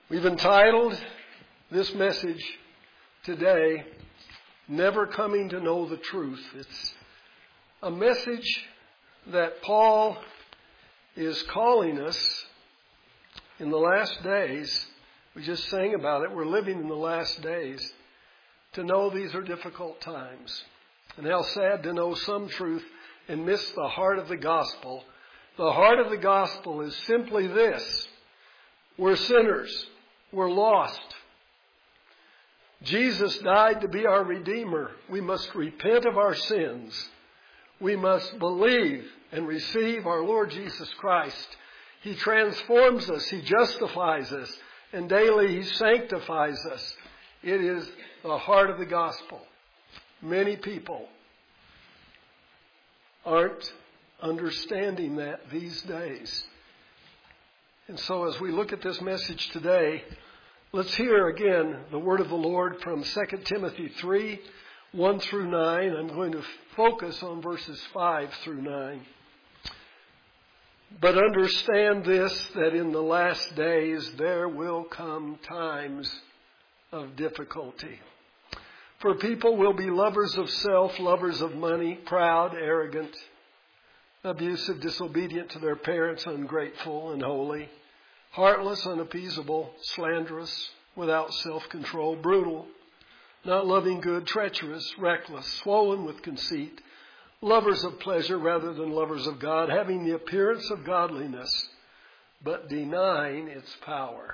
We've entitled this message today, Never Coming to Know the Truth. It's a message that Paul is calling us in the last days. We just sang about it. We're living in the last days. To know these are difficult times. And how sad to know some truth and miss the heart of the gospel. The heart of the gospel is simply this. We're sinners. We're lost. Jesus died to be our Redeemer. We must repent of our sins. We must believe and receive our Lord Jesus Christ. He transforms us. He justifies us. And daily He sanctifies us. It is the heart of the gospel. Many people aren't understanding that these days. And so as we look at this message today, let's hear again the word of the Lord from 2 Timothy 3, 1 through 9. I'm going to focus on verses 5 through 9. But understand this, that in the last days there will come times of difficulty. For people will be lovers of self, lovers of money, proud, arrogant, abusive, disobedient to their parents, ungrateful, unholy, heartless, unappeasable, slanderous, without self-control, brutal, not loving good, treacherous, reckless, swollen with conceit, lovers of pleasure rather than lovers of God, having the appearance of godliness, but denying its power.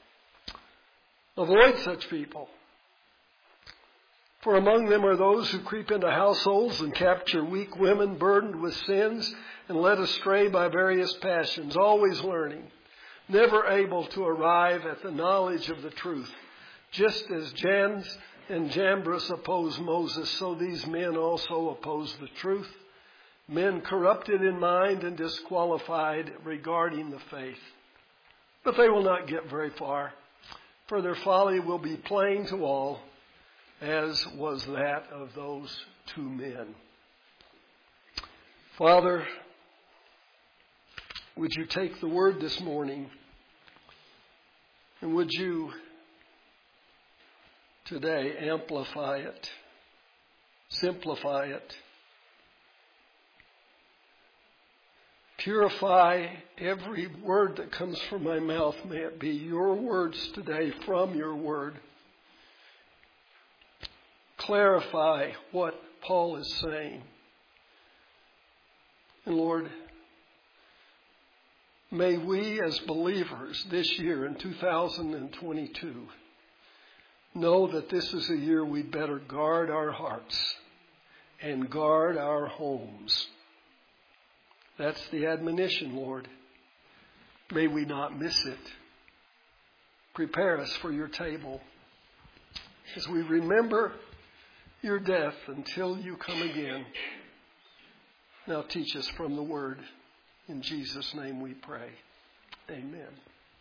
Avoid such people. For among them are those who creep into households and capture weak women burdened with sins and led astray by various passions, always learning, never able to arrive at the knowledge of the truth. Just as Jannes and Jambres opposed Moses, so these men also oppose the truth. Men corrupted in mind and disqualified regarding the faith. But they will not get very far, for their folly will be plain to all, as was that of those two men. Father, would you take the word this morning, and would you today amplify it, simplify it, purify every word that comes from my mouth. May it be your words today from your word. Clarify what Paul is saying. And Lord, may we as believers this year in 2022 know that this is a year we better guard our hearts and guard our homes. That's the admonition, Lord. May we not miss it. Prepare us for your table as we remember your death until you come again. Now teach us from the word. In Jesus' name we pray. Amen.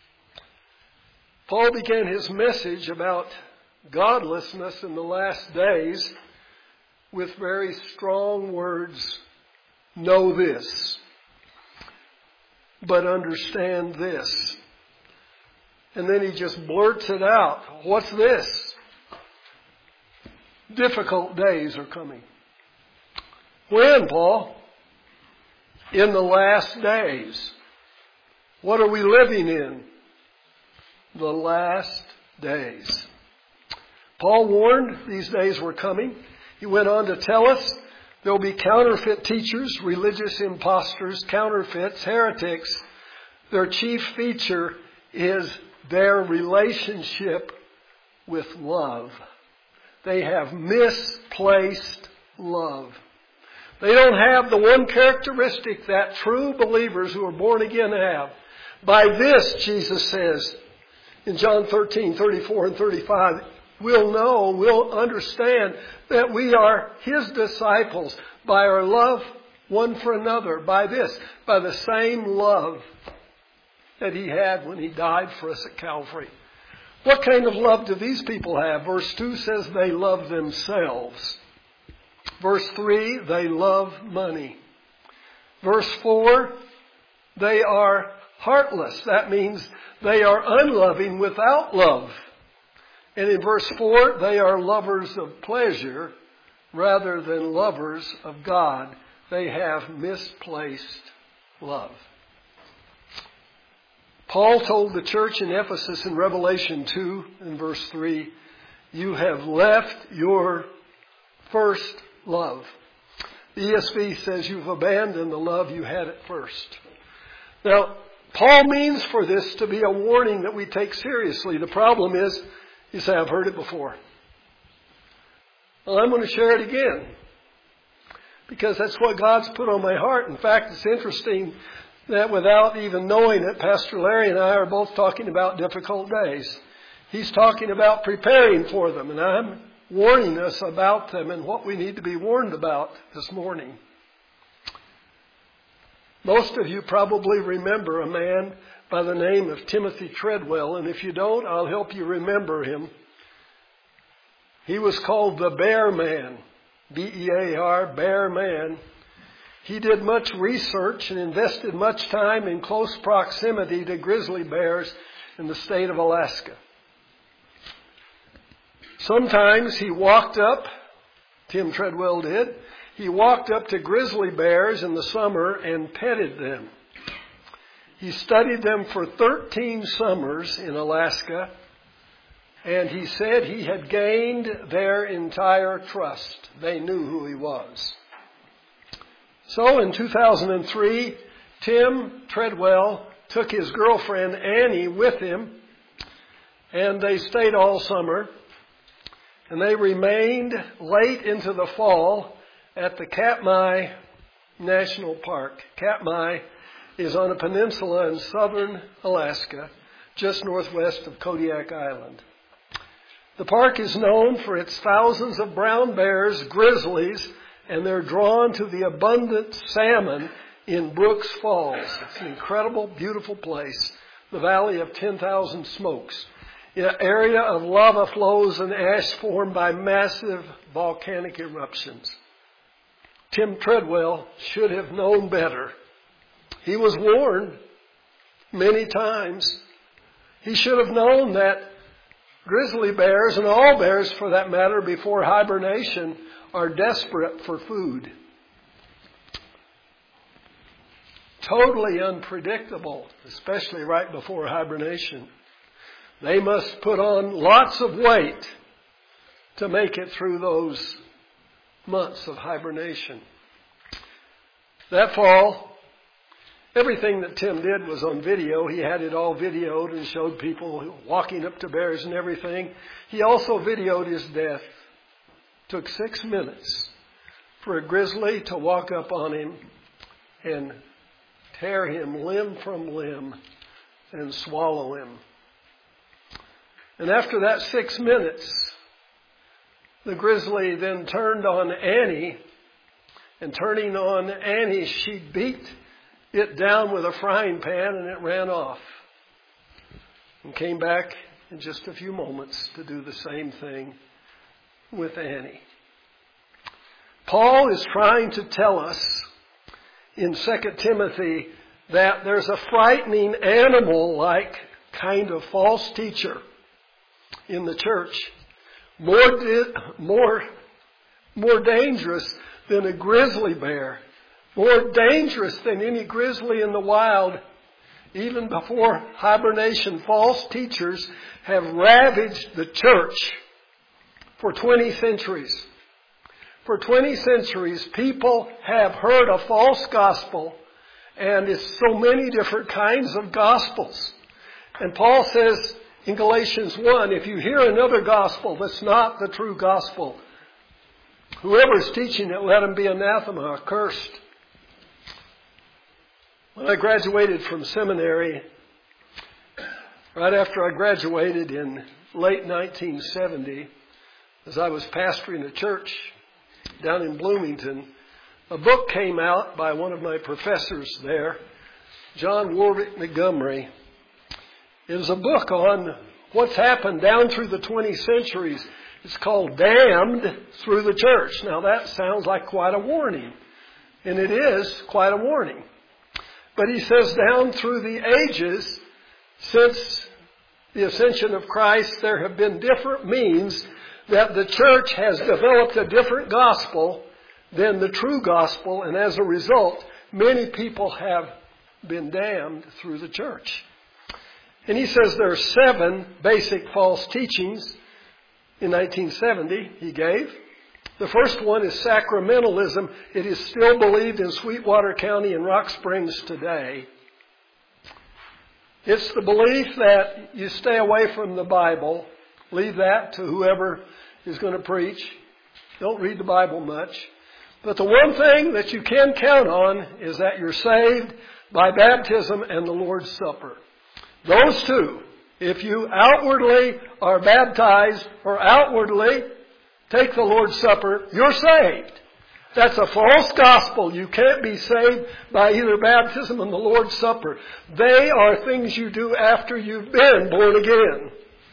Paul began his message about godlessness in the last days with very strong words. Know this, but understand this. And then he just blurts it out. What's this? Difficult days are coming. When, Paul? In the last days. What are we living in? The last days. Paul warned these days were coming. He went on to tell us there will be counterfeit teachers, religious imposters, counterfeits, heretics. Their chief feature is their relationship with love. They have misplaced love. They don't have the one characteristic that true believers who are born again have. By this, Jesus says in John 13, 34 and 35, we'll understand that we are His disciples by our love one for another. By this, by the same love that He had when He died for us at Calvary. What kind of love do these people have? Verse 2 says they love themselves. Verse 3, they love money. Verse 4, they are heartless. That means they are unloving without love. And in verse 4, they are lovers of pleasure rather than lovers of God. They have misplaced love. Paul told the church in Ephesus in Revelation 2 in verse 3, you have left your first love. The ESV says you've abandoned the love you had at first. Now, Paul means for this to be a warning that we take seriously. The problem is, you say, I've heard it before. Well, I'm going to share it again. Because that's what God's put on my heart. In fact, it's interesting that without even knowing it, Pastor Larry and I are both talking about difficult days. He's talking about preparing for them, and I'm warning us about them and what we need to be warned about this morning. Most of you probably remember a man by the name of Timothy Treadwell, and if you don't, I'll help you remember him. He was called the Bear Man, B-E-A-R, Bear Man. He did much research and invested much time in close proximity to grizzly bears in the state of Alaska. Sometimes he walked up, Tim Treadwell did, he walked up to grizzly bears in the summer and petted them. He studied them for 13 summers in Alaska, and he said he had gained their entire trust. They knew who he was. So in 2003, Tim Treadwell took his girlfriend Annie with him, and they stayed all summer. And they remained late into the fall at the Katmai National Park. Katmai is on a peninsula in southern Alaska, just northwest of Kodiak Island. The park is known for its thousands of brown bears, grizzlies, and they're drawn to the abundant salmon in Brooks Falls. It's an incredible, beautiful place, the Valley of 10,000 Smokes. An area of lava flows and ash formed by massive volcanic eruptions. Tim Treadwell should have known better. He was warned many times. He should have known that grizzly bears, and all bears for that matter, before hibernation, are desperate for food. Totally unpredictable, especially right before hibernation. They must put on lots of weight to make it through those months of hibernation. That fall, everything that Tim did was on video. He had it all videoed and showed people walking up to bears and everything. He also videoed his death. It took 6 minutes for a grizzly to walk up on him and tear him limb from limb and swallow him. And after that 6 minutes, the grizzly then turned on Annie, and turning on Annie, she beat it down with a frying pan and it ran off. And came back in just a few moments to do the same thing with Annie. Paul is trying to tell us in 2 Timothy that there's a frightening animal-like kind of false teacher in the church, more dangerous than a grizzly bear, more dangerous than any grizzly in the wild. Even before hibernation, false teachers have ravaged the church for 20 centuries. For 20 centuries, people have heard a false gospel, and it's so many different kinds of gospels. And Paul says in Galatians 1, if you hear another gospel that's not the true gospel, whoever's teaching it, let him be anathema, accursed. When I graduated from seminary, right after I graduated in late 1970, as I was pastoring a church down in Bloomington, a book came out by one of my professors there, John Warwick Montgomery. It was a book on what's happened down through the 20 centuries. It's called Damned Through the Church. Now that sounds like quite a warning. And it is quite a warning. But he says down through the ages, since the ascension of Christ, there have been different means that the church has developed a different gospel than the true gospel. And as a result, many people have been damned through the church. And he says there are 7 basic false teachings in 1970 he gave. The first one is sacramentalism. It is still believed in Sweetwater County and Rock Springs today. It's the belief that you stay away from the Bible. Leave that to whoever is going to preach. Don't read the Bible much. But the one thing that you can count on is that you're saved by baptism and the Lord's Supper. Those two, if you outwardly are baptized or outwardly take the Lord's Supper, you're saved. That's a false gospel. You can't be saved by either baptism and the Lord's Supper. They are things you do after you've been born again.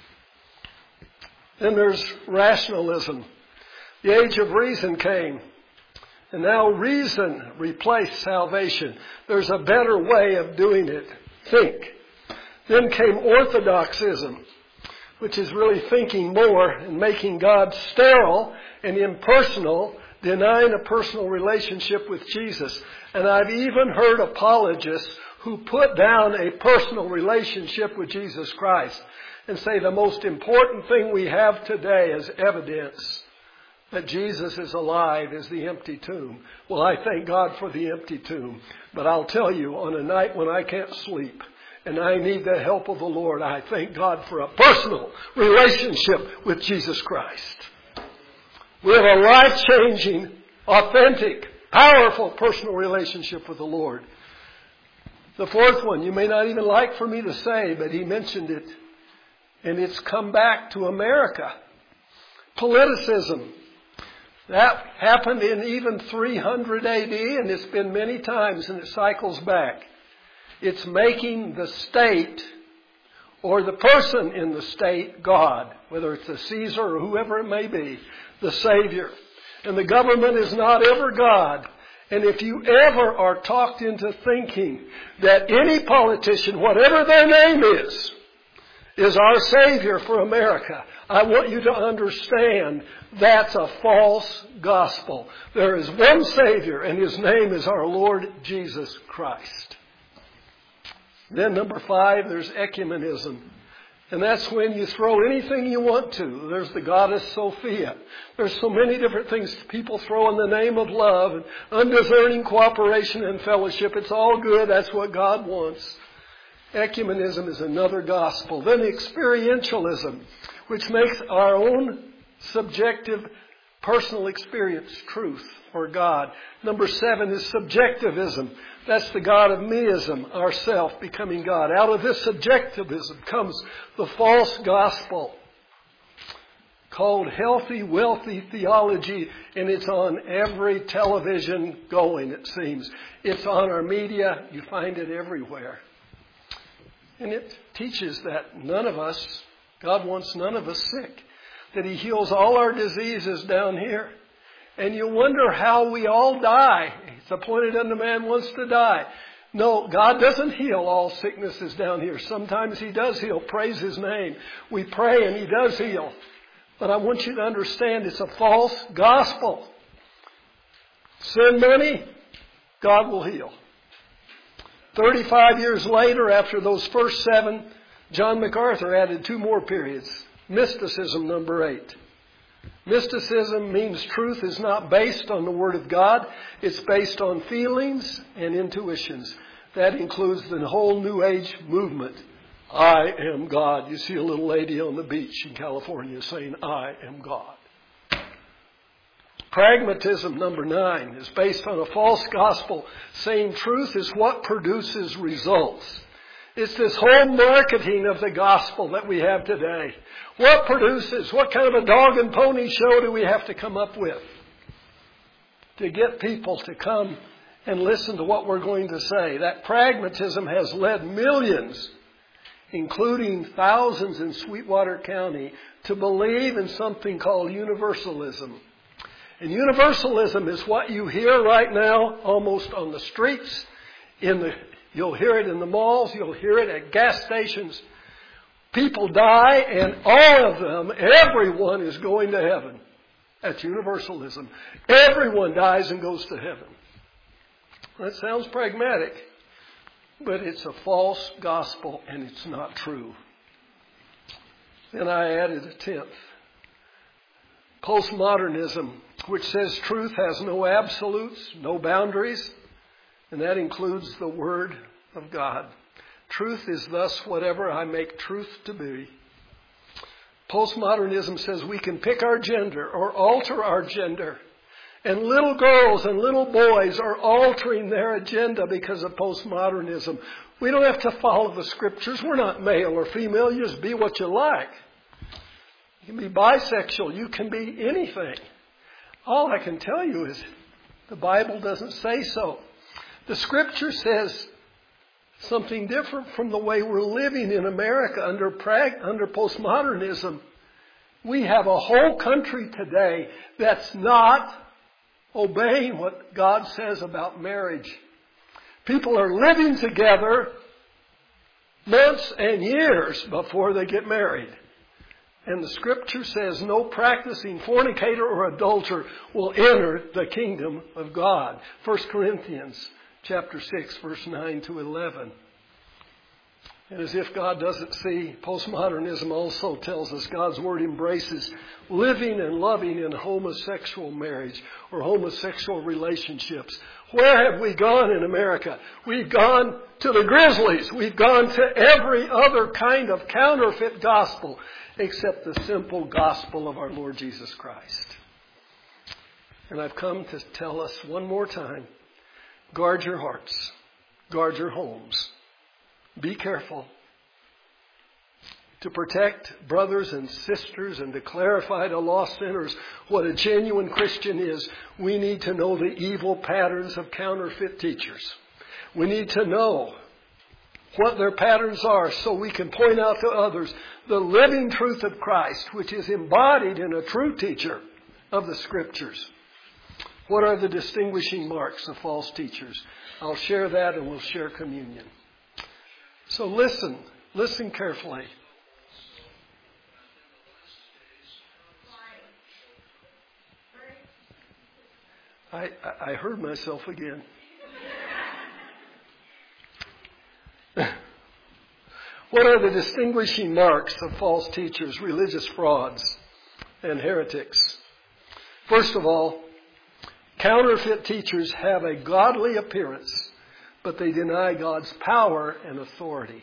Then there's rationalism. The age of reason came. And now reason replaced salvation. There's a better way of doing it. Think. Then came orthodoxism, which is really thinking more and making God sterile and impersonal, denying a personal relationship with Jesus. And I've even heard apologists who put down a personal relationship with Jesus Christ and say the most important thing we have today as evidence that Jesus is alive is the empty tomb. Well, I thank God for the empty tomb. But I'll tell you, on a night when I can't sleep and I need the help of the Lord, I thank God for a personal relationship with Jesus Christ. We have a life-changing, authentic, powerful personal relationship with the Lord. The fourth one, you may not even like for me to say, but he mentioned it. And it's come back to America. Politicism. That happened in even 300 AD, and it's been many times, and it cycles back. It's making the state or the person in the state God, whether it's a Caesar or whoever it may be, the Savior. And the government is not ever God. And if you ever are talked into thinking that any politician, whatever their name is our Savior for America, I want you to understand that's a false gospel. There is one Savior, and His name is our Lord Jesus Christ. Then number 5, there's ecumenism. And that's when you throw anything you want to. There's the goddess Sophia. There's so many different things people throw in the name of love and undiscerning cooperation and fellowship. It's all good. That's what God wants. Ecumenism is another gospel. Then experientialism, which makes our own subjective personal experience truth for God. Number 7 is subjectivism. That's the God of meism, ourself becoming God. Out of this subjectivism comes the false gospel called healthy, wealthy theology, and it's on every television going, it seems. It's on our media. You find it everywhere. And it teaches that none of us, God wants none of us sick, that He heals all our diseases down here. And you wonder how we all die. It's appointed unto man once to die. No, God doesn't heal all sicknesses down here. Sometimes He does heal. Praise His name. We pray and He does heal. But I want you to understand it's a false gospel. Send money, God will heal. 35 years later, after those first 7, John MacArthur added 2 more periods. Mysticism, number 8. Mysticism means truth is not based on the Word of God. It's based on feelings and intuitions. That includes the whole New Age movement. I am God. You see a little lady on the beach in California saying, I am God. Pragmatism, number 9, is based on a false gospel, saying truth is what produces results. It's this whole marketing of the gospel that we have today. What produces? What kind of a dog and pony show do we have to come up with to get people to come and listen to what we're going to say? That pragmatism has led millions, including thousands in Sweetwater County, to believe in something called universalism. And universalism is what you hear right now almost on the streets, in You'll hear it in the malls. You'll hear it at gas stations. People die, and all of them, everyone is going to heaven. That's universalism. Everyone dies and goes to heaven. That sounds pragmatic, but it's a false gospel, and it's not true. Then I added a 10th. Postmodernism, which says truth has no absolutes, no boundaries, and that includes the Word of God. Truth is thus whatever I make truth to be. Postmodernism says we can pick our gender or alter our gender. And little girls and little boys are altering their agenda because of postmodernism. We don't have to follow the Scriptures. We're not male or female. You just be what you like. You can be bisexual. You can be anything. All I can tell you is the Bible doesn't say so. The Scripture says something different from the way we're living in America under postmodernism. We have a whole country today that's not obeying what God says about marriage. People are living together months and years before they get married. And the Scripture says no practicing fornicator or adulterer will enter the kingdom of God. 1 Corinthians chapter 6, verse 9 to 11. And as if God doesn't see, postmodernism also tells us God's Word embraces living and loving in homosexual marriage or homosexual relationships. Where have we gone in America? We've gone to the Grizzlies. We've gone to every other kind of counterfeit gospel except the simple gospel of our Lord Jesus Christ. And I've come to tell us one more time, guard your hearts, guard your homes. Be careful. To protect brothers and sisters and to clarify to lost sinners what a genuine Christian is, we need to know the evil patterns of counterfeit teachers. We need to know what their patterns are so we can point out to others the living truth of Christ, which is embodied in a true teacher of the Scriptures. What are the distinguishing marks of false teachers? I'll share that and we'll share communion. So listen carefully. I heard myself again. What are the distinguishing marks of false teachers, religious frauds, and heretics? First of all, counterfeit teachers have a godly appearance, but they deny God's power and authority.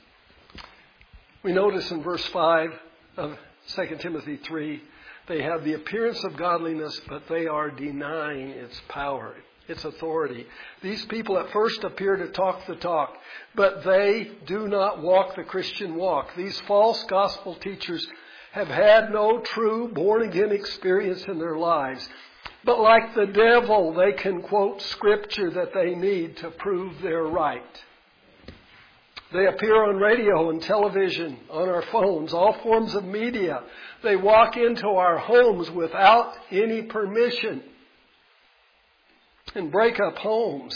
We notice in verse 5 of 2 Timothy 3, they have the appearance of godliness, but they are denying its power, its authority. These people at first appear to talk the talk, but they do not walk the Christian walk. These false gospel teachers have had no true born-again experience in their lives. But like the devil, they can quote Scripture that they need to prove they're right. They appear on radio and television, on our phones, all forms of media. They walk into our homes without any permission and break up homes.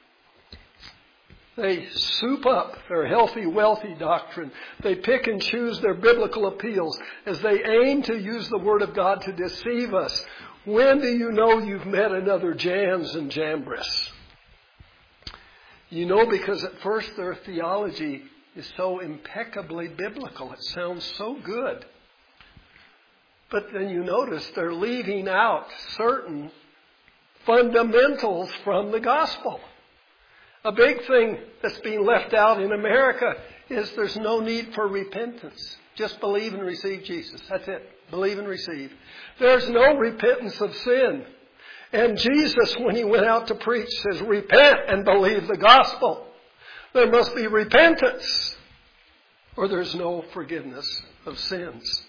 They soup up their healthy, wealthy doctrine. They pick and choose their biblical appeals as they aim to use the Word of God to deceive us. When do you know you've met another Jans and Jambres? You know, because at first their theology is so impeccably biblical. It sounds so good. But then you notice they're leaving out certain fundamentals from the gospel. A big thing that's being left out in America is there's no need for repentance. Just believe and receive Jesus. That's it. Believe and receive. There's no repentance of sin. And Jesus, when he went out to preach, says, repent and believe the gospel. There must be repentance, or there's no forgiveness of sins.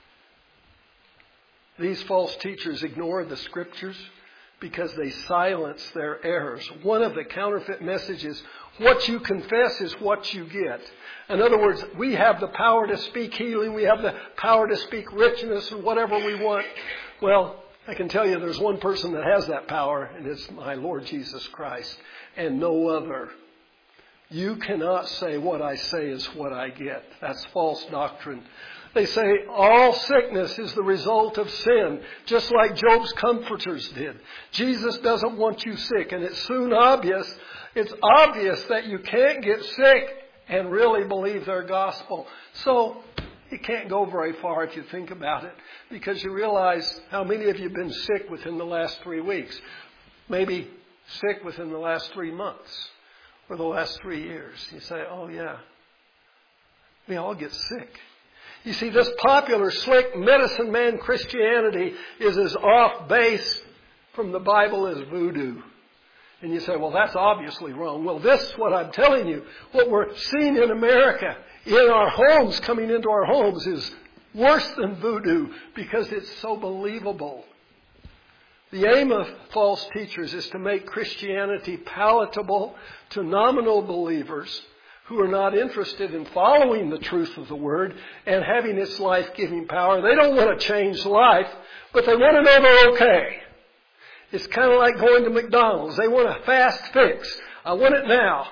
These false teachers ignore the Scriptures because they silence their errors. One of the counterfeit messages, what you confess is what you get. In other words, we have the power to speak healing. We have the power to speak richness and whatever we want. Well, I can tell you there's one person that has that power, and it's my Lord Jesus Christ, and no other. You cannot say what I say is what I get. That's false doctrine. They say all sickness is the result of sin, just like Job's comforters did. Jesus doesn't want you sick, and it's obvious that you can't get sick and really believe their gospel. So you can't go very far if you think about it, because you realize how many of you have been sick within the last 3 weeks, maybe sick within the last 3 months or the last 3 years. You say, oh yeah, we all get sick. You see, this popular, slick, medicine man Christianity is as off base from the Bible as voodoo. And you say, well, that's obviously wrong. Well, this is what I'm telling you. What we're seeing in America, in our homes, coming into our homes, is worse than voodoo because it's so believable. The aim of false teachers is to make Christianity palatable to nominal believers who are not interested in following the truth of the Word and having its life-giving power. They don't want to change life, but they want to know they're okay. It's kind of like going to McDonald's. They want a fast fix. I want it now.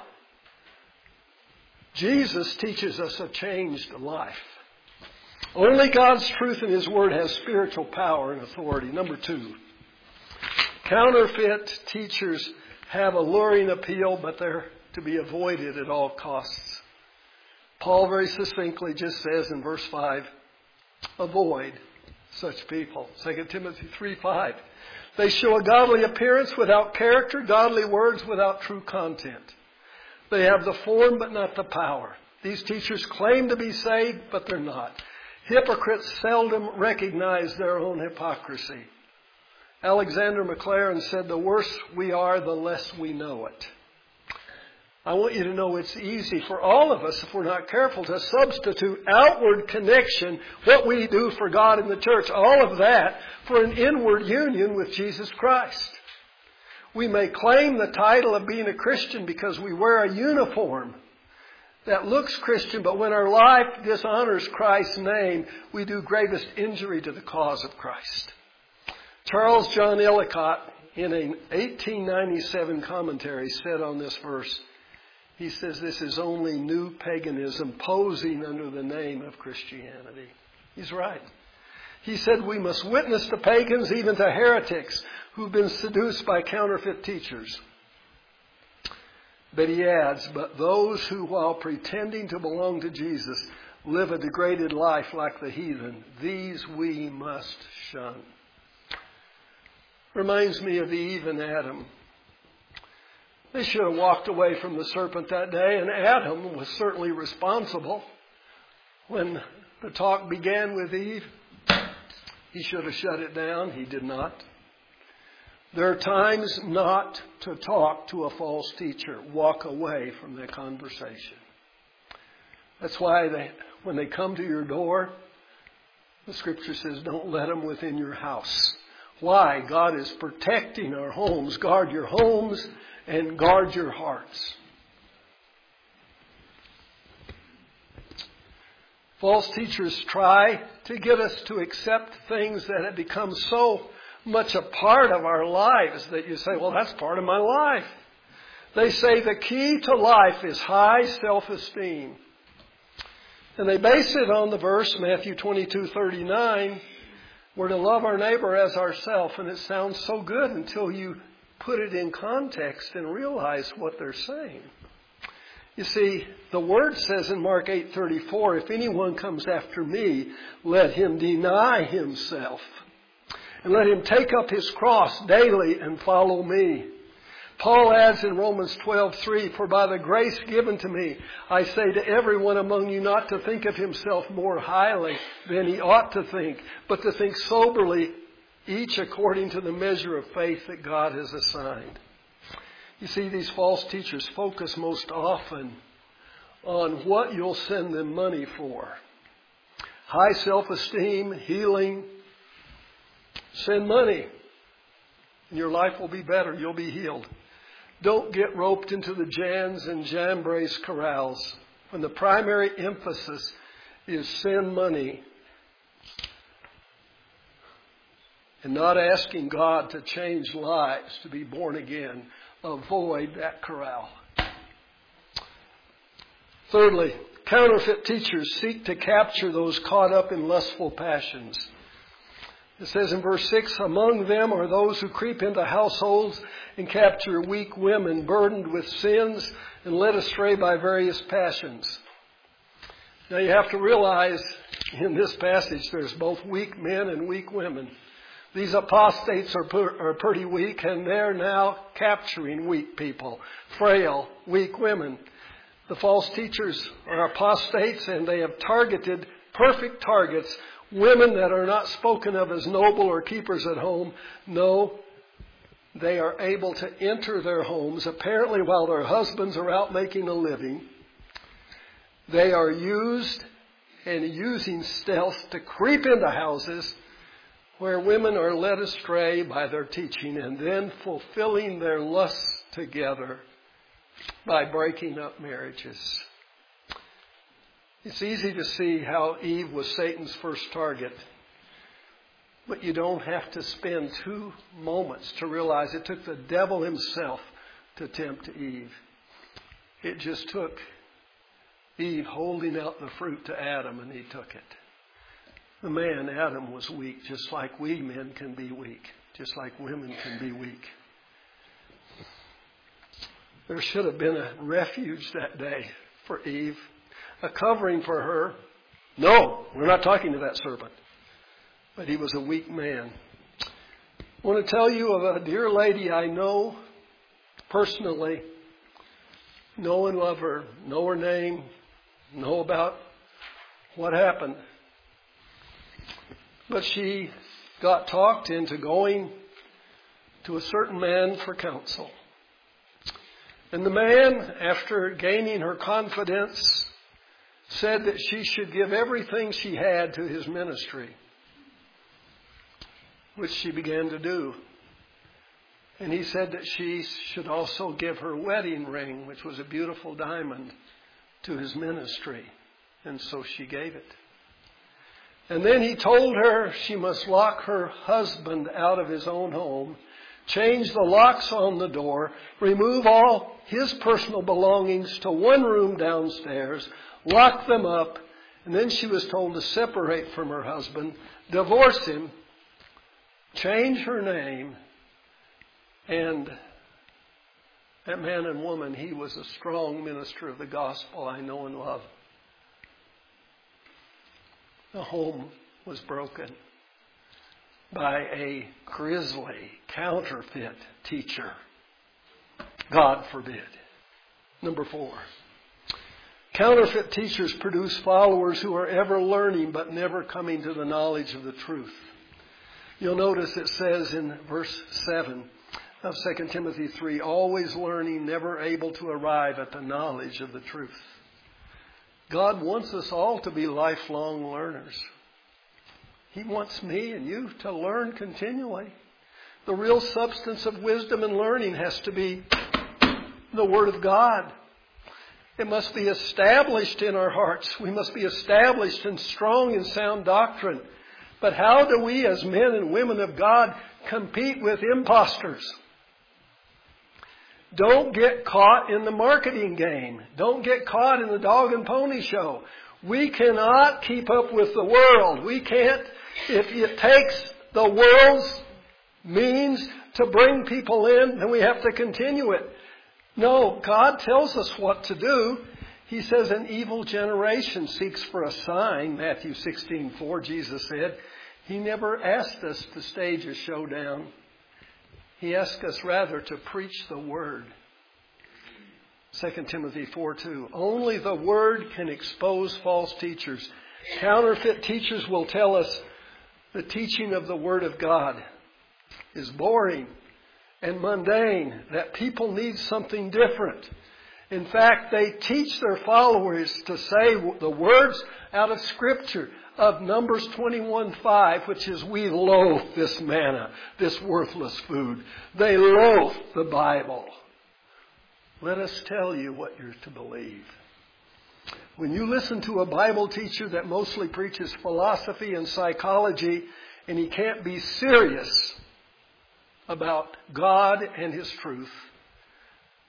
Jesus teaches us a changed life. Only God's truth and His Word has spiritual power and authority. Number 2, counterfeit teachers have alluring appeal, but they're to be avoided at all costs. Paul very succinctly just says in verse 5, avoid such people. 2 Timothy 3:5. They show a godly appearance without character, godly words without true content. They have the form but not the power. These teachers claim to be saved, but they're not. Hypocrites seldom recognize their own hypocrisy. Alexander Maclaren said, the worse we are, the less we know it. I want you to know it's easy for all of us, if we're not careful, to substitute outward connection, what we do for God in the church, all of that, for an inward union with Jesus Christ. We may claim the title of being a Christian because we wear a uniform that looks Christian, but when our life dishonors Christ's name, we do gravest injury to the cause of Christ. Charles John Ellicott, in an 1897 commentary, said on this verse, he says this is only new paganism posing under the name of Christianity. He's right. He said we must witness to pagans, even to heretics, who've been seduced by counterfeit teachers. But he adds, but those who, while pretending to belong to Jesus, live a degraded life like the heathen, these we must shun. Reminds me of Eve and Adam. They should have walked away from the serpent that day, and Adam was certainly responsible. When the talk began with Eve, he should have shut it down. He did not. There are times not to talk to a false teacher. Walk away from the conversation. That's why when they come to your door, the Scripture says, don't let them within your house. Why? God is protecting our homes. Guard your homes and guard your hearts. False teachers try to get us to accept things that have become so much a part of our lives that you say, well, that's part of my life. They say the key to life is high self-esteem. And they base it on the verse, Matthew 22:39, we're to love our neighbor as ourselves. And it sounds so good until you put it in context and realize what they're saying. You see, the Word says in Mark 8:34, if anyone comes after me, let him deny himself. And let him take up his cross daily and follow me. Paul adds in Romans 12:3, for by the grace given to me, I say to everyone among you not to think of himself more highly than he ought to think, but to think soberly, each according to the measure of faith that God has assigned. You see, these false teachers focus most often on what you'll send them money for. High self-esteem, healing. Send money, and your life will be better. You'll be healed. Don't get roped into the Jans and Jambres corrals when the primary emphasis is send money and not asking God to change lives, to be born again. Avoid that corral. Thirdly, counterfeit teachers seek to capture those caught up in lustful passions. It says in verse 6, among them are those who creep into households and capture weak women burdened with sins and led astray by various passions. Now you have to realize in this passage there's both weak men and weak women. These apostates are pretty weak, and they're now capturing weak people, frail, weak women. The false teachers are apostates, and they have targeted perfect targets, women that are not spoken of as noble or keepers at home. No, they are able to enter their homes, apparently while their husbands are out making a living. They are used and using stealth to creep into houses where women are led astray by their teaching and then fulfilling their lusts together by breaking up marriages. It's easy to see how Eve was Satan's first target, but you don't have to spend 2 moments to realize it took the devil himself to tempt Eve. It just took Eve holding out the fruit to Adam, and he took it. The man, Adam, was weak, just like we men can be weak, just like women can be weak. There should have been a refuge that day for Eve, a covering for her. No, we're not talking to that serpent. But he was a weak man. I want to tell you of a dear lady I know personally, know and love her, know her name, know about what happened. But she got talked into going to a certain man for counsel. And the man, after gaining her confidence, said that she should give everything she had to his ministry, which she began to do. And he said that she should also give her wedding ring, which was a beautiful diamond, to his ministry. And so she gave it. And then he told her she must lock her husband out of his own home, change the locks on the door, remove all his personal belongings to one room downstairs, lock them up, and then she was told to separate from her husband, divorce him, change her name, and that man and woman, he was a strong minister of the gospel I know and love. The home was broken by a grisly, counterfeit teacher. God forbid. Number 4. Counterfeit teachers produce followers who are ever learning but never coming to the knowledge of the truth. You'll notice it says in verse 7 of 2 Timothy 3, always learning, never able to arrive at the knowledge of the truth. God wants us all to be lifelong learners. He wants me and you to learn continually. The real substance of wisdom and learning has to be the Word of God. It must be established in our hearts. We must be established in strong and sound doctrine. But how do we as men and women of God compete with imposters? Don't get caught in the marketing game. Don't get caught in the dog and pony show. We cannot keep up with the world. We can't. If it takes the world's means to bring people in, then we have to continue it. No, God tells us what to do. He says an evil generation seeks for a sign. Matthew 16:4, Jesus said. He never asked us to stage a showdown. He asked us rather to preach the Word. 2 Timothy 4:2. Only the Word can expose false teachers. Counterfeit teachers will tell us the teaching of the Word of God is boring and mundane, that people need something different. In fact, they teach their followers to say the words out of Scripture of Numbers 21:5, which is, we loathe this manna, this worthless food. They loathe the Bible. Let us tell you what you're to believe. When you listen to a Bible teacher that mostly preaches philosophy and psychology, and he can't be serious about God and His truth,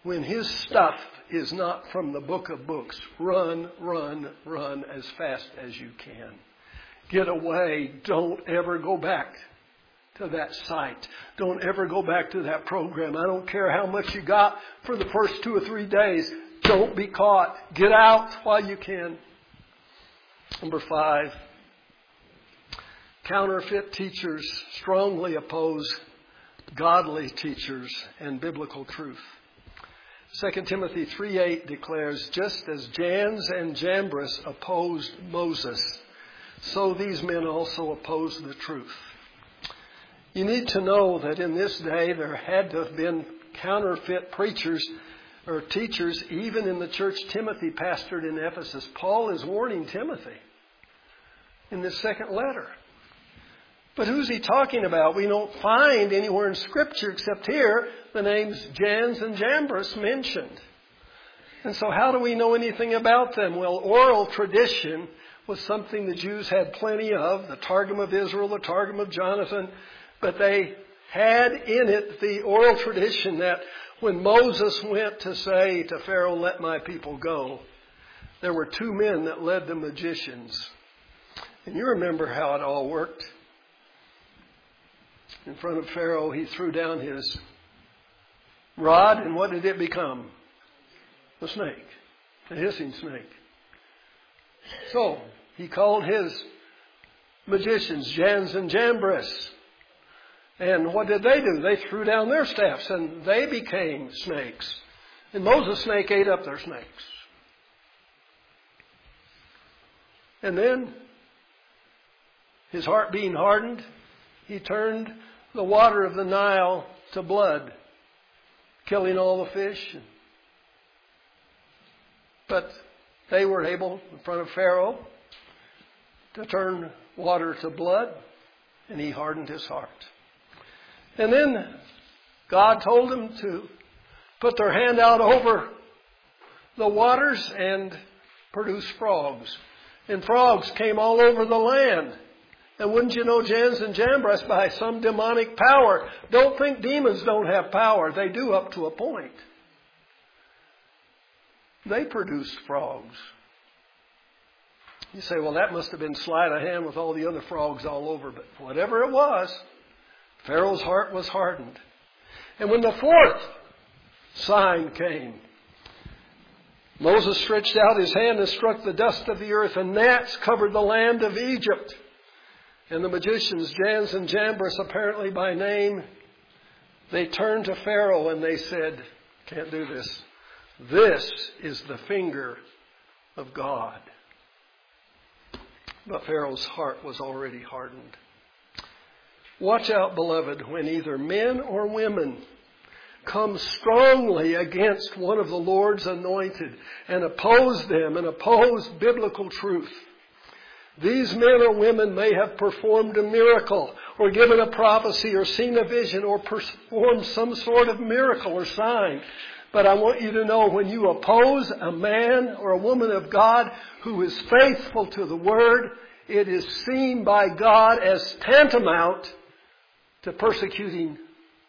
when his stuff is not from the book of books, run, run, run as fast as you can. Get away. Don't ever go back to that site. Don't ever go back to that program. I don't care how much you got for the first 2 or 3 days. Don't be caught. Get out while you can. Number 5. Counterfeit teachers strongly oppose godly teachers and biblical truth. 2 Timothy 3:8 declares, just as Jannes and Jambres opposed Moses, so these men also oppose the truth. You need to know that in this day there had to have been counterfeit preachers or teachers even in the church Timothy pastored in Ephesus. Paul is warning Timothy in this second letter. But who's he talking about? We don't find anywhere in Scripture except here the names Jannes and Jambres mentioned. And so how do we know anything about them? Well, oral tradition was something the Jews had plenty of. The Targum of Israel, the Targum of Jonathan. But they had in it the oral tradition that when Moses went to say to Pharaoh, let my people go, there were 2 men that led the magicians. And you remember how it all worked. In front of Pharaoh, he threw down his rod, and what did it become? A snake, a hissing snake. So he called his magicians, Jannes and Jambres. And what did they do? They threw down their staffs and they became snakes. And Moses' snake ate up their snakes. And then, his heart being hardened, he turned the water of the Nile to blood, killing all the fish. But they were able, in front of Pharaoh, to turn water to blood, and he hardened his heart. And then God told them to put their hand out over the waters and produce frogs. And frogs came all over the land. And wouldn't you know, Jannes and Jambres, by some demonic power. Don't think demons don't have power. They do up to a point. They produced frogs. You say, well, that must have been sleight of hand with all the other frogs all over. But whatever it was, Pharaoh's heart was hardened. And when the 4th sign came, Moses stretched out his hand and struck the dust of the earth, and gnats covered the land of Egypt. And the magicians, Jannes and Jambres, apparently by name, they turned to Pharaoh and they said, can't do this. This is the finger of God. But Pharaoh's heart was already hardened. Watch out, beloved, when either men or women come strongly against one of the Lord's anointed and oppose them and oppose biblical truth. These men or women may have performed a miracle or given a prophecy or seen a vision or performed some sort of miracle or sign. But I want you to know, when you oppose a man or a woman of God who is faithful to the Word, it is seen by God as tantamount to persecuting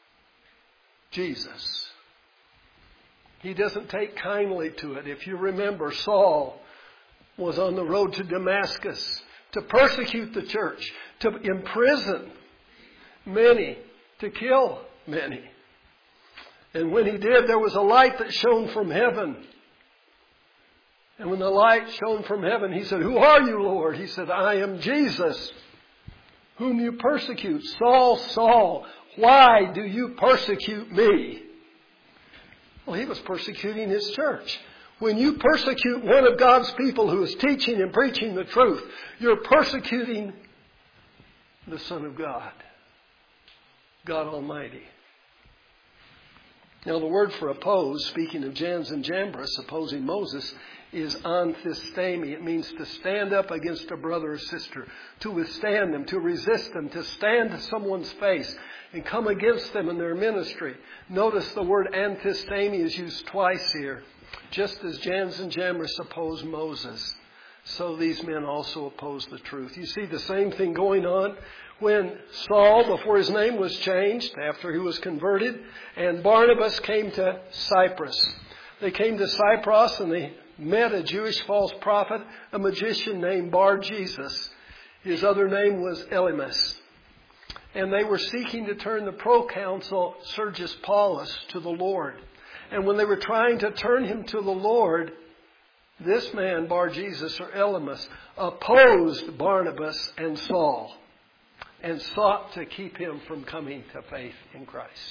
Jesus. He doesn't take kindly to it. If you remember, Saul was on the road to Damascus to persecute the church, to imprison many, to kill many. And when he did, there was a light that shone from heaven. And when the light shone from heaven, he said, "Who are you, Lord?" He said, "I am Jesus, whom you persecute. Saul, Saul, why do you persecute me?" Well, he was persecuting his church. When you persecute one of God's people who is teaching and preaching the truth, you're persecuting the Son of God, God Almighty. Now, the word for oppose, speaking of Jannes and Jambres opposing Moses, is anthistemi. It means to stand up against a brother or sister, to withstand them, to resist them, to stand to someone's face and come against them in their ministry. Notice the word anthistemi is used twice here, just as Jannes and Jambres opposed Moses. so these men also opposed the truth. You see the same thing going on when Saul, before his name was changed, after he was converted, and Barnabas came to Cyprus. They came to Cyprus and they met a Jewish false prophet, a magician named Bar-Jesus. His other name was Elymas. And they were seeking to turn the proconsul Sergius Paulus to the Lord. And when they were trying to turn him to the Lord, this man, Bar-Jesus or Elymas, opposed Barnabas and Saul and sought to keep him from coming to faith in Christ.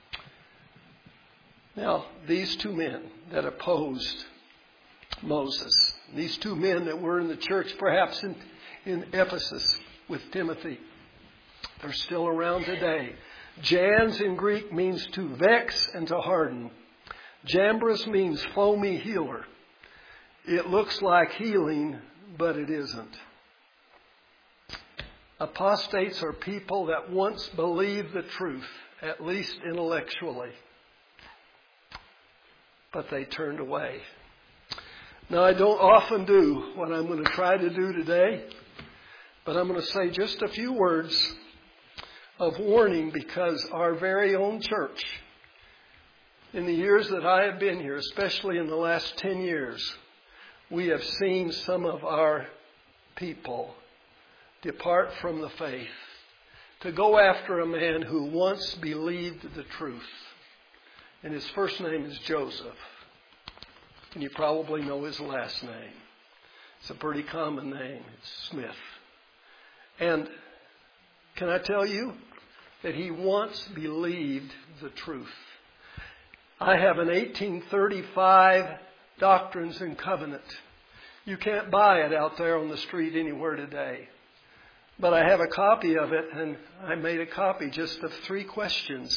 Now, these two men that opposed Moses, these two men that were in the church perhaps in Ephesus with Timothy, they're still around today. Jans in Greek means to vex and to harden. Jambres means foamy healer. It looks like healing, but it isn't. Apostates are people that once believed the truth, at least intellectually, but they turned away. Now, I don't often do what I'm going to try to do today, but I'm going to say just a few words of warning because our very own church, in the years that I have been here, especially in the last 10 years, we have seen some of our people depart from the faith to go after a man who once believed the truth. And his first name is Joseph. And you probably know his last name. It's a pretty common name. It's Smith. And can I tell you that he once believed the truth? I have an 1835 Doctrines and Covenant. You can't buy it out there on the street anywhere today. But I have a copy of it, and I made a copy just of 3 questions.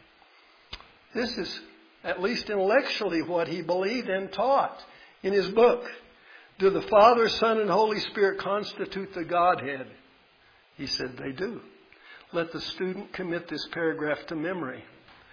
This is, at least intellectually, what he believed and taught in his book. Do the Father, Son, and Holy Spirit constitute the Godhead? He said they do. Let the student commit this paragraph to memory.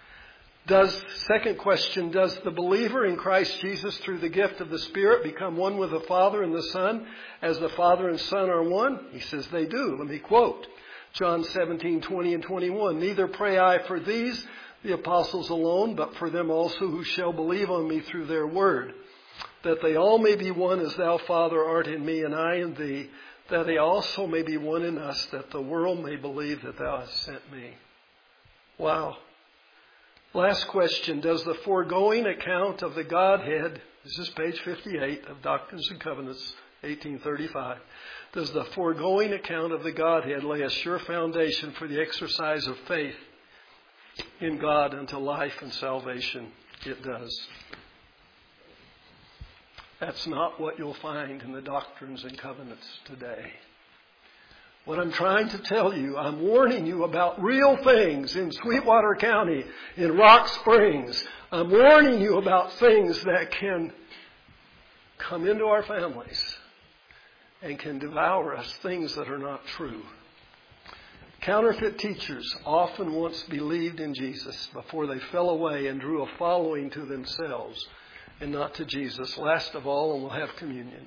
Second question, does the believer in Christ Jesus through the gift of the Spirit become one with the Father and the Son as the Father and Son are one? He says they do. Let me quote John 17:20 and 21. Neither pray I for these, the apostles alone, but for them also who shall believe on me through their word, that they all may be one as thou, Father, art in me and I in thee, that they also may be one in us, that the world may believe that thou hast sent me. Wow. Last question, does the foregoing account of the Godhead, this is page 58 of Doctrines and Covenants, 1835, does the foregoing account of the Godhead lay a sure foundation for the exercise of faith in God unto life and salvation? It does. That's not what you'll find in the Doctrines and Covenants today. What I'm trying to tell you, I'm warning you about real things in Sweetwater County, in Rock Springs. I'm warning you about things that can come into our families and can devour us, things that are not true. Counterfeit teachers often once believed in Jesus before they fell away and drew a following to themselves and not to Jesus. Last of all, and we'll have communion.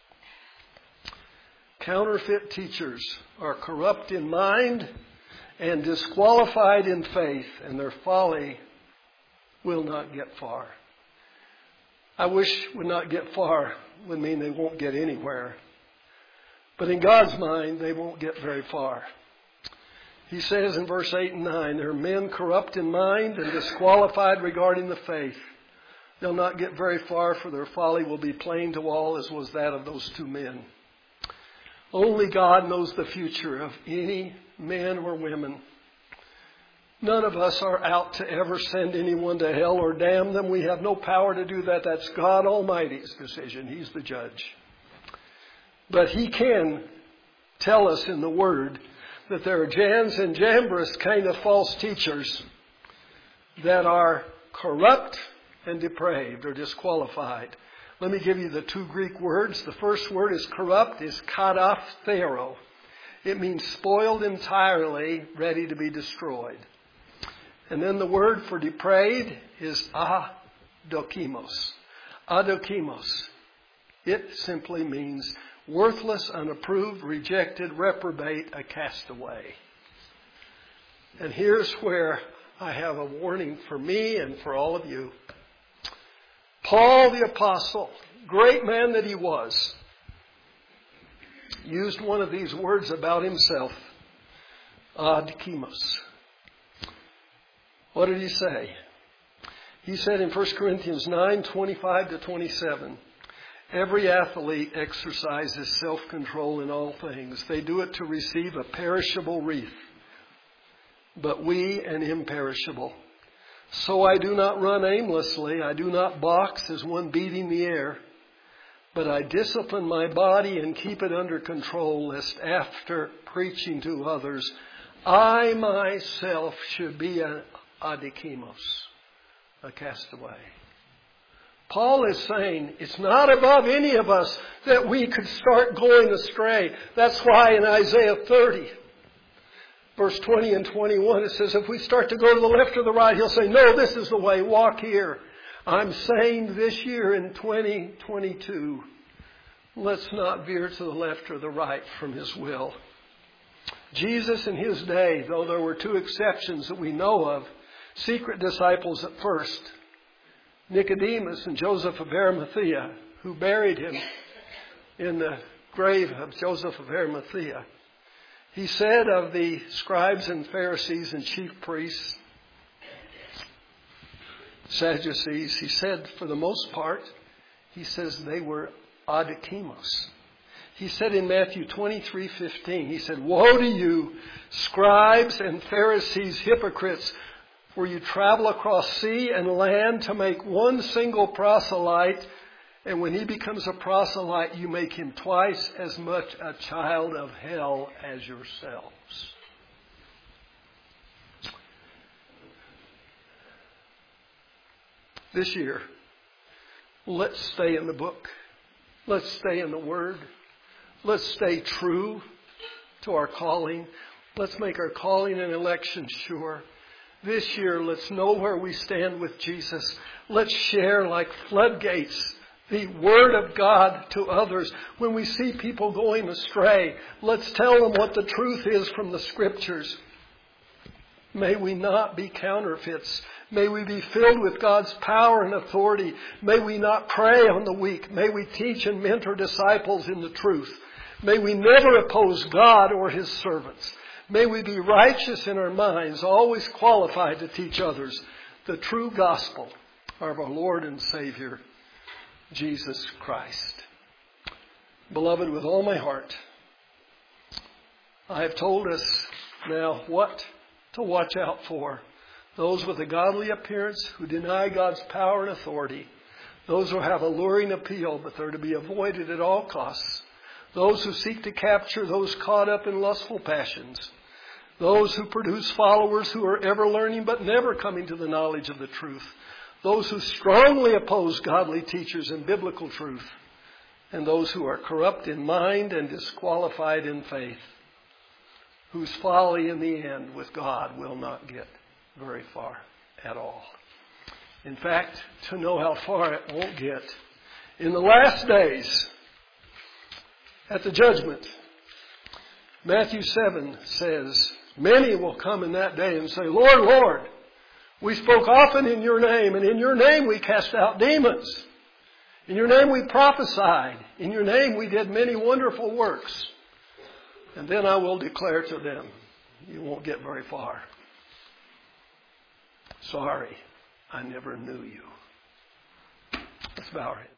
Counterfeit teachers are corrupt in mind and disqualified in faith, and their folly will not get far. I wish would not get far would mean they won't get anywhere. But in God's mind, they won't get very far. He says in verse 8 and 9, there are men corrupt in mind and disqualified regarding the faith. They'll not get very far, for their folly will be plain to all, as was that of those 2 men. Only God knows the future of any men or women. None of us are out to ever send anyone to hell or damn them. We have no power to do that. That's God Almighty's decision. He's the judge. But He can tell us in the Word that there are Jans and Jambres kind of false teachers that are corrupt and depraved or disqualified. Let me give you the 2 Greek words. The first word is corrupt, is kataphthero. It means spoiled entirely, ready to be destroyed. And then the word for depraved is adokimos. Adokimos. It simply means Worthless, unapproved, rejected, reprobate, a castaway. And here's where I have a warning for me and for all of you. Paul the Apostle, great man that he was, used one of these words about himself, adikimos. What did he say? He said in 1 Corinthians 9:25-27, every athlete exercises self-control in all things. They do it to receive a perishable wreath, but we an imperishable. So I do not run aimlessly. I do not box as one beating the air, but I discipline my body and keep it under control, lest after preaching to others, I myself should be an adikimos, a castaway. Paul is saying it's not above any of us that we could start going astray. That's why in Isaiah 30, verse 20 and 21, it says if we start to go to the left or the right, he'll say, no, this is the way, walk here. I'm saying this year in 2022, let's not veer to the left or the right from his will. Jesus in his day, though there were two exceptions that we know of, secret disciples at first, Nicodemus and Joseph of Arimathea, who buried him in the grave of Joseph of Arimathea. He said of the scribes and Pharisees and chief priests, Sadducees, he said for the most part, he says they were adikimos. He said in Matthew 23:15, he said, woe to you, scribes and Pharisees, hypocrites, for you travel across sea and land to make one single proselyte, and when he becomes a proselyte, you make him twice as much a child of hell as yourselves. This year, let's stay in the book. Let's stay in the Word. Let's stay true to our calling. Let's make our calling and election sure. This year, let's know where we stand with Jesus. Let's share like floodgates the Word of God to others. When we see people going astray, let's tell them what the truth is from the Scriptures. May we not be counterfeits. May we be filled with God's power and authority. May we not prey on the weak. May we teach and mentor disciples in the truth. May we never oppose God or His servants. May we be righteous in our minds, always qualified to teach others the true gospel of our Lord and Savior, Jesus Christ. Beloved, with all my heart, I have told us now what to watch out for. Those with a godly appearance who deny God's power and authority. Those who have alluring appeal, but they're to be avoided at all costs. Those who seek to capture those caught up in lustful passions. Those who produce followers who are ever learning but never coming to the knowledge of the truth. Those who strongly oppose godly teachers and biblical truth. And those who are corrupt in mind and disqualified in faith. Whose folly in the end with God will not get very far at all. In fact, to know how far it won't get, in the last days, at the judgment, Matthew 7 says, many will come in that day and say, Lord, Lord, we spoke often in your name, and in your name we cast out demons. In your name we prophesied. In your name we did many wonderful works. And then I will declare to them, you won't get very far. Sorry, I never knew you. Let's bow our heads.